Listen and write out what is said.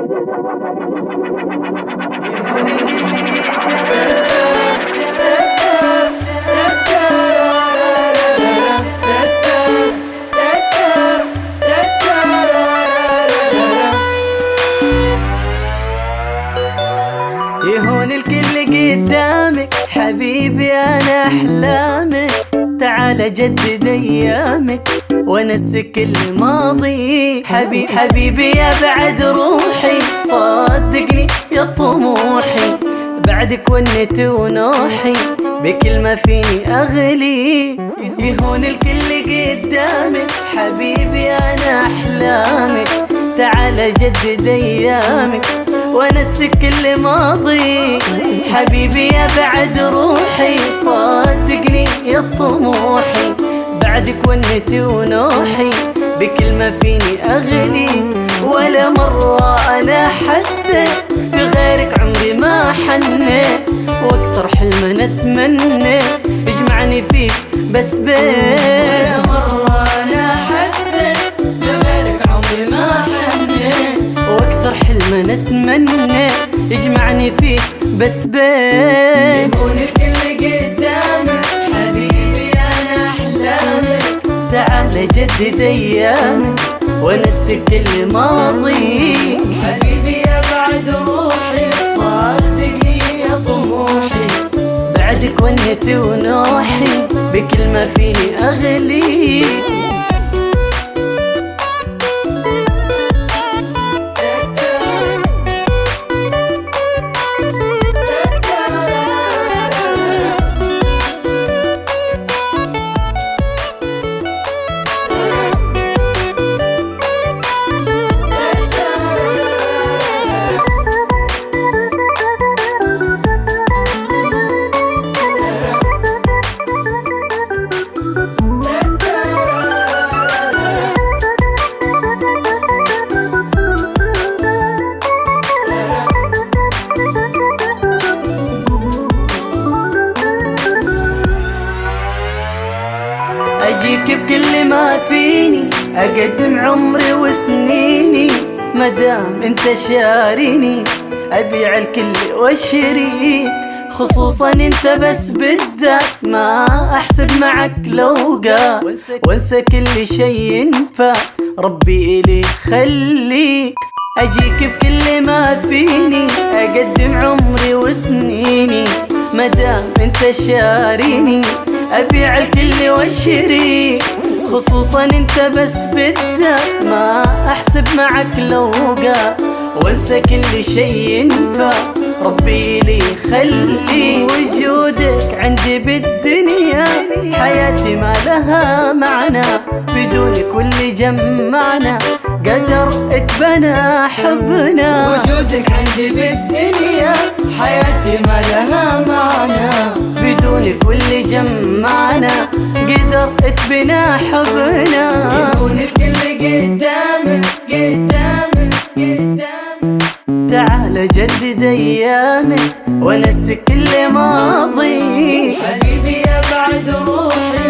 يهون الكل قدامك حبيبي أنا أحلامك، تعال جدد أيامك ونسك الماضي. حبيبي يا بعد روحي، صدقني يا طموحي، بعدك ونتي ونوحي بكل ما فيني أغلي. يهون الكل قدامك حبيبي أنا أحلامك، تعال جدد أيامك ونسك الماضي. حبيبي يا بعد روحي، صدقني يا طموحي، بعدك ونتي ونوحي بكل ما فيني أغلي. ولا مرة أنا حسيت بغيرك عمري ما حنيت، واكثر حلم نتمنى يجمعني فيك بس بيت. ولا مرة أنا حسيت بغيرك عمري ما حنيت، واكثر حلم نتمنى يجمعني فيك بس بيت. يكون الكل قدامك حبيبي أنا أحلامك، تعال جدد أيامك ونسك الماضي. حبيبي يا بعد روحي، صدقني يا طموحي، بعدك ونتي ونوحي بكل ما فيني أغلي. أجيك بكل ما فيني، أقدم عمري وسنيني، مدام انت شاريني أبيع الكل واشتريك. خصوصا انت بس بالذات ما أحسب معك لوقا، وانسى كل شي ينفع ربي إلي خليك. أجيك بكل ما فيني، أقدم عمري وسنيني، مدام انت شاريني أبيع الكل واشتري. خصوصا انت بس بالذات ما أحسب معك لوقا، وانسى كل شي ينفع ربي لي خلي. وجودك عندي بالدنيا حياتي ما لها معنى، بدونك واللي جمعنا قدر اتبنى حبنا. وجودك عندي بالدنيا حياتي ما لها معنى، بدونك واللي جمعنا قدر اتبنى حبنا. يكون الكل قدامك قدامك قدامك، تعال جدد أيامك ونسك كل ماضي. حبيبي يا بعد روحي،